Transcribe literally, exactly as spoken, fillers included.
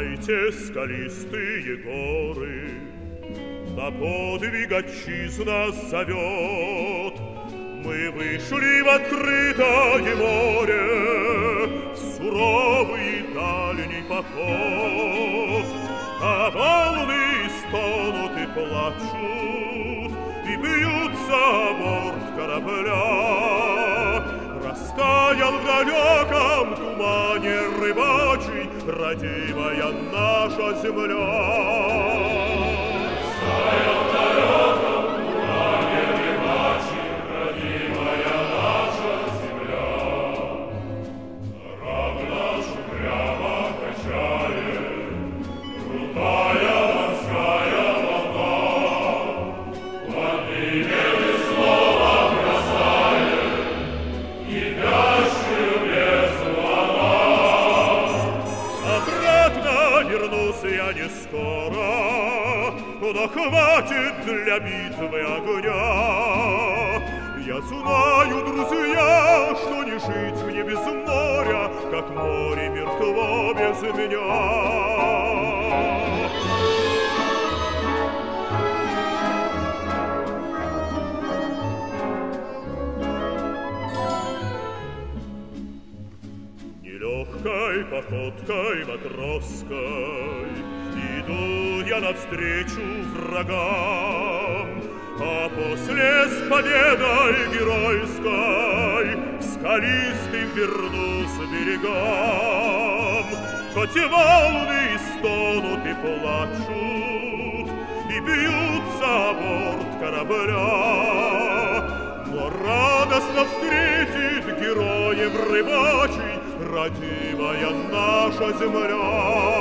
те скалистые горы, на подвиг отчизна зовет. Мы вышли в открытое море, в суровый дальний поход, а волны стонут и плачут, и бьются о борт корабля. Растаял в далеком тумане рыбачий родимая наша земля. Растаял в далеком тумане рыбачий родимая наша земля. Корабль наш прямо качает крутая морская волна, под ними снова бросает кипящую бездну она. Обратно вернусь я не скоро, но хватит для битвы огня. Я знаю, друзья, что не жить мне без моря, как море мертво без меня. Нелегкой походкой матросской иду я навстречу врагам, а после с победой геройской к скалистым вернусь берегам. Хоть волны стонут и плачут, и бьются о борт корабля, но радостно встретит героев рыбачий родимая наша земля.